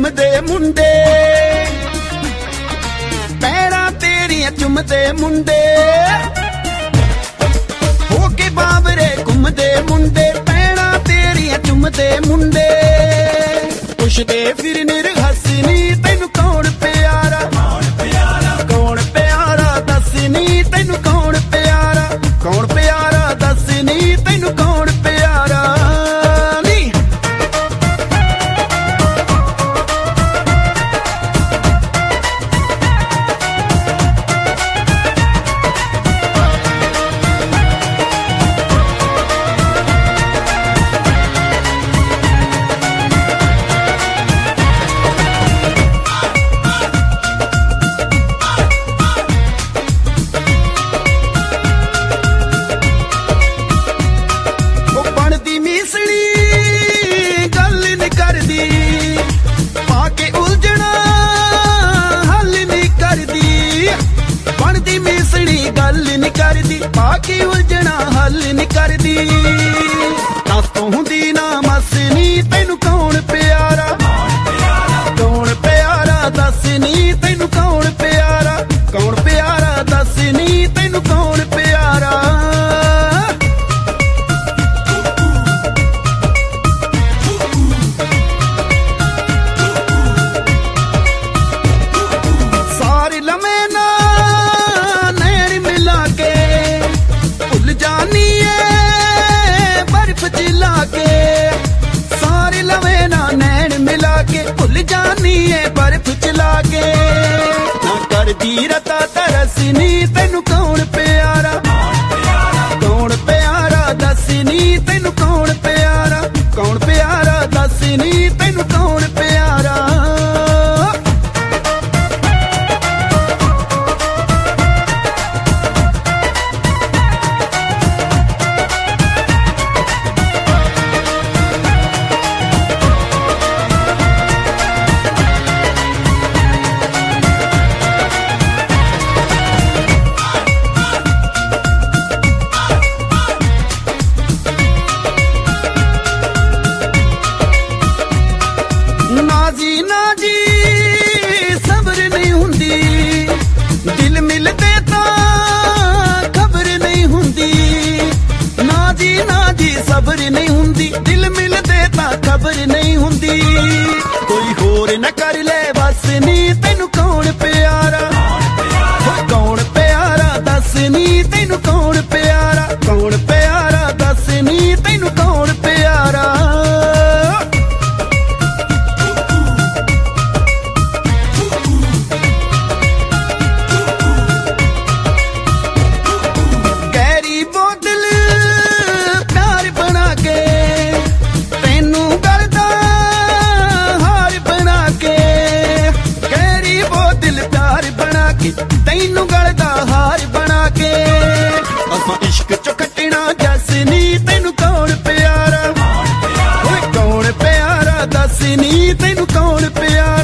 चुमदे मुंडे, पैड़ा तेरियां चुमदे मुंडे, होके बाबरे घुमदे मुंडे, पैड़ा तेरियां चुमदे मुंडे। पुछदे फिर निरहसनी तैनू कौन प्यारा, कौन प्यारा दसनी तैनू कौन प्यारा, कौन प्यारा दसनी तैनू कौन प्यारा। बाकी उलझना हल नहीं करदी, दस तो हुंदी ना मसनी तैनू कौन प्यारा, कौन प्यारा दसनी तैनू कौन प्यारा, कौन प्यारा दसनी तैनू कौन प्यारा। सारी लमे ना नैन मिला के जानी है बर्फ जिला के, सारे लवे ना नैन मिला के भुल जानी है बर्फ चिला के। ना कर दी रता तरसनी तैनू कौन प्यारा, कौन प्यारा दसनी तैनू कौन प्यारा, कौन प्यारा दसनी तैनू कौन प्यारा। नाजी नाजी सब्र नहीं हुंदी, दिल मिलते ता खबर नहीं हुंदी। नाजी नाजी सब्र नहीं हुंदी, दिल मिलते ता खबर नहीं हुंदी। कोई होर न कर ले बस नी तैनू कौन प्यारा, कौन प्यारा दसनी तैनू कौन प्यारा, कौन प्यारा दसनी तैनू कौन प्यारा। तैनू गलदा हार बना के असां इश्क चो कटना जसनी तैनू कौन प्यारा, कौन प्यारा दसनी तैनू कौन प्यारा।